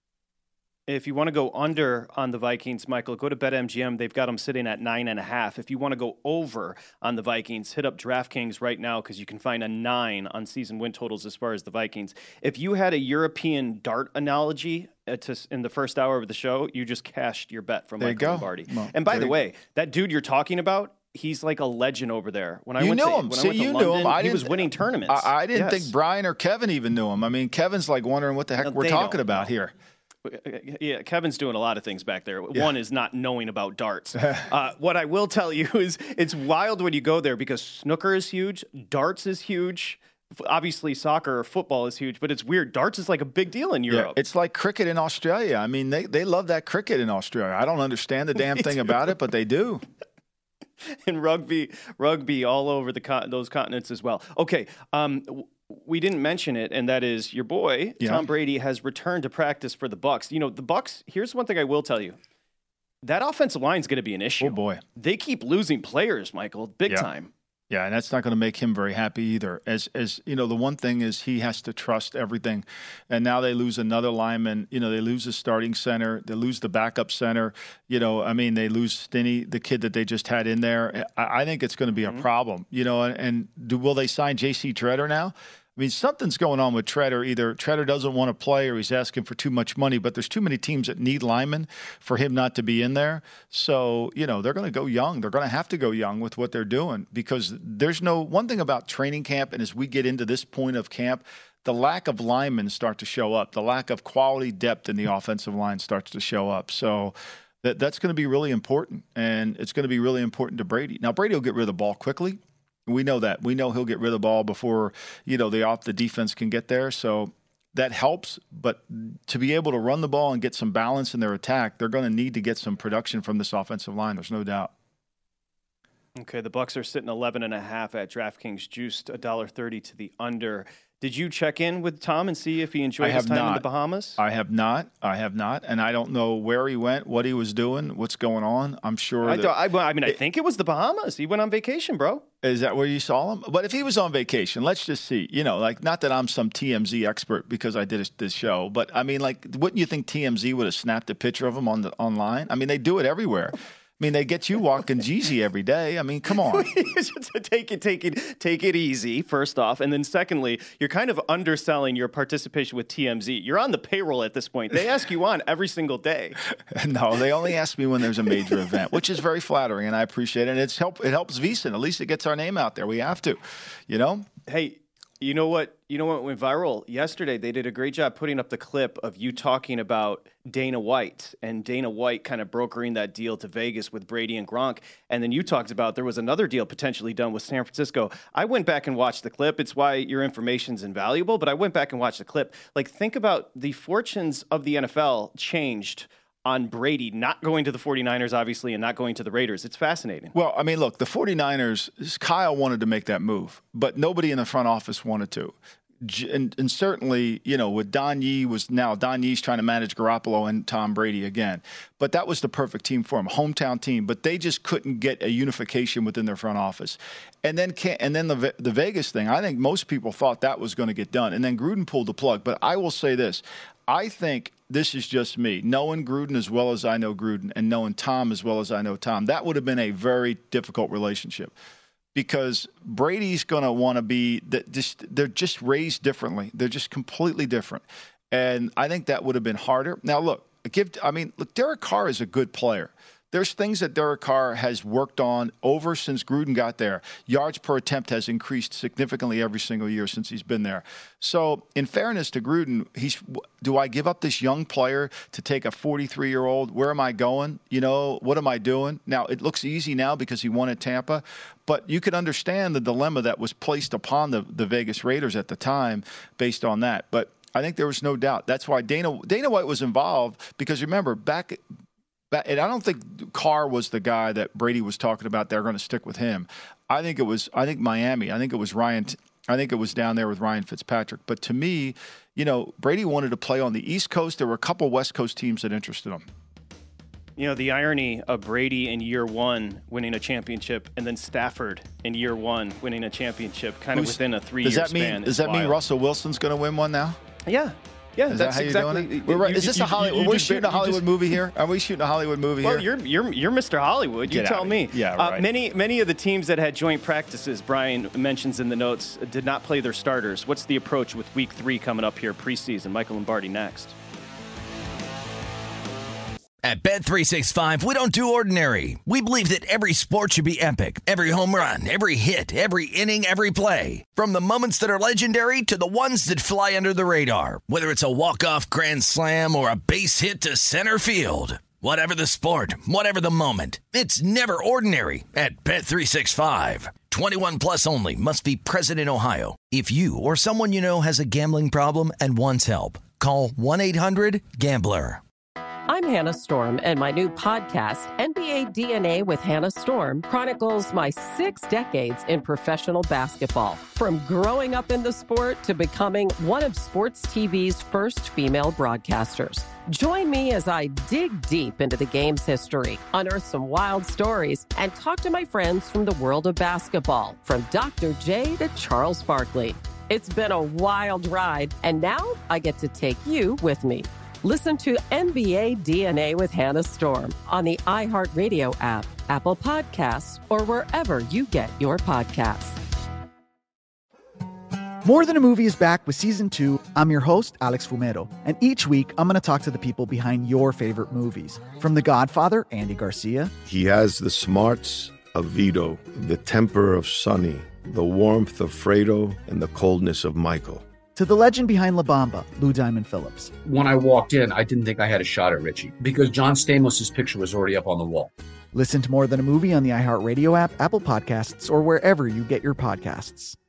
If you want to go under on the Vikings, Michael, go to BetMGM. They've got them sitting at nine and a half. If you want to go over on the Vikings, hit up DraftKings right now because you can find a nine on season win totals as far as the Vikings. If you had a European dart analogy uh, to, in the first hour of the show, you just cashed your bet from Michael Lombardi. Well, and by the way, that dude you're talking about, he's like a legend over there. When I you went knew to, him. when See, I went you to knew London, him. I he was winning tournaments. I, I didn't yes. think Brian or Kevin even knew him. I mean, Kevin's like wondering what the heck no, we're talking don't. about here. Yeah, Kevin's doing a lot of things back there. Yeah. One is not knowing about darts. uh, what I will tell you is it's wild when you go there because snooker is huge, darts is huge. Obviously, soccer or football is huge, but it's weird. Darts is like a big deal in Europe. Yeah, it's like cricket in Australia. I mean, they, they love that cricket in Australia. I don't understand the damn thing do. about it, but they do. And rugby, rugby all over the con- those continents as well. Okay, um, we didn't mention it, and that is your boy yeah. Tom Brady has returned to practice for the Bucs. You know, the Bucs. Here's one thing I will tell you: that offensive line is going to be an issue. Oh boy, they keep losing players, Michael, big yeah. time. Yeah, and that's not going to make him very happy either. As as you know, the one thing is he has to trust everything, and now they lose another lineman. You know, they lose the starting center, they lose the backup center. You know, I mean, they lose Stinney, the kid that they just had in there. I, I think it's going to be a mm-hmm. problem. You know, and, and do will they sign J C Treader now? I mean, something's going on with Treader. Either Treader doesn't want to play or he's asking for too much money, but there's too many teams that need linemen for him not to be in there. So, you know, they're going to go young. They're going to have to go young with what they're doing because there's no – one thing about training camp, and as we get into this point of camp, the lack of linemen start to show up. The lack of quality depth in the offensive line starts to show up. So that that's going to be really important, and it's going to be really important to Brady. Now, Brady will get rid of the ball quickly. We know that. We know he'll get rid of the ball before, you know, the off the defense can get there. So that helps. But to be able to run the ball and get some balance in their attack, they're going to need to get some production from this offensive line. There's no doubt. Okay, the Bucs are sitting eleven and a half at DraftKings, juiced one dollar thirty to the under. Did you check in with Tom and see if he enjoyed his time not. in the Bahamas? I have not. I have not. And I don't know where he went, what he was doing, what's going on. I'm sure. I, that, thought, I, I mean, I it, think it was the Bahamas. He went on vacation, bro. Is that where you saw him? But if he was on vacation, let's just see. You know, like, not that I'm some T M Z expert because I did this show, but I mean, like, wouldn't you think T M Z would have snapped a picture of him on the online? I mean, they do it everywhere. I mean, they get you walking Jeezy every day. I mean, come on. take it, take it, take it easy, first off. And then secondly, you're kind of underselling your participation with T M Z. You're on the payroll at this point. They ask you on every single day. No, they only ask me when there's a major event, which is very flattering, and I appreciate it. And it's help, it helps VSiN. At least it gets our name out there. We have to, you know? Hey, you know what? You know what went viral yesterday? They did a great job putting up the clip of you talking about Dana White and Dana White kind of brokering that deal to Vegas with Brady and Gronk. And then you talked about there was another deal potentially done with San Francisco. I went back and watched the clip. It's why your information's invaluable, but I went back and watched the clip. Like, think about the fortunes of the N F L changed on Brady not going to the 49ers, obviously, and not going to the Raiders. It's fascinating. Well, I mean, look, the 49ers, Kyle wanted to make that move, but nobody in the front office wanted to. And, and certainly, you know, with Don Yee was now Don Yee's trying to manage Garoppolo and Tom Brady again. But that was the perfect team for him, hometown team. But they just couldn't get a unification within their front office. And then and then the the Vegas thing, I think most people thought that was going to get done. And then Gruden pulled the plug. But I will say this. I think this is just me, knowing Gruden as well as I know Gruden and knowing Tom as well as I know Tom. That would have been a very difficult relationship. because Brady's going to want to be that. Just they're just raised differently. They're just completely different, and I think that would have been harder. Now, look, give. I mean, look, Derek Carr is a good player. There's things that Derek Carr has worked on over since Gruden got there. Yards per attempt has increased significantly every single year since he's been there. So, in fairness to Gruden, he's do I give up this young player to take a forty-three-year-old? Where am I going? You know, what am I doing? Now, it looks easy now because he won at Tampa, but you could understand the dilemma that was placed upon the, the Vegas Raiders at the time based on that. But I think there was no doubt. That's why Dana Dana White was involved because, remember, back – and I don't think Carr was the guy that Brady was talking about. They're going to stick with him. I think it was. I think Miami. I think it was Ryan. I think it was down there with Ryan Fitzpatrick. But to me, you know, Brady wanted to play on the East Coast. There were a couple West Coast teams that interested him. You know, the irony of Brady in year one winning a championship and then Stafford in year one winning a championship, kind Who's, of within a three-year does that span. Mean, does that wild. mean Russell Wilson's going to win one now? Yeah. Yeah, is that's that how exactly. You're doing it? We're right. You, is this you, a Hollywood? you, We're just, shooting a Hollywood just, movie here. Are we shooting a Hollywood movie well, here? Well, you're you're you're Mister Hollywood. You Get tell me. Yeah, right. Uh, many many of the teams that had joint practices, Brian mentions in the notes, did not play their starters. What's the approach with Week Three coming up here preseason? Michael Lombardi next. At Bet three sixty-five, we don't do ordinary. We believe that every sport should be epic. Every home run, every hit, every inning, every play. From the moments that are legendary to the ones that fly under the radar. Whether it's a walk-off grand slam or a base hit to center field. Whatever the sport, whatever the moment. It's never ordinary at Bet three sixty-five. twenty-one plus only. Must be present in Ohio. If you or someone you know has a gambling problem and wants help, call one eight hundred gambler. I'm Hannah Storm, and my new podcast, N B A D N A with Hannah Storm, chronicles my six decades in professional basketball. From growing up in the sport to becoming one of sports T V's first female broadcasters. Join me as I dig deep into the game's history, unearth some wild stories, and talk to my friends from the world of basketball, from Doctor J to Charles Barkley. It's been a wild ride, and now I get to take you with me. Listen to N B A D N A with Hannah Storm on the iHeartRadio app, Apple Podcasts, or wherever you get your podcasts. More Than a Movie is back with Season two. I'm your host, Alex Fumero, and each week I'm going to talk to the people behind your favorite movies. From The Godfather, Andy Garcia. He has the smarts of Vito, the temper of Sonny, the warmth of Fredo, and the coldness of Michael. To the legend behind La Bamba, Lou Diamond Phillips. When I walked in, I didn't think I had a shot at Richie because John Stamos' picture was already up on the wall. Listen to More Than a Movie on the iHeartRadio app, Apple Podcasts, or wherever you get your podcasts.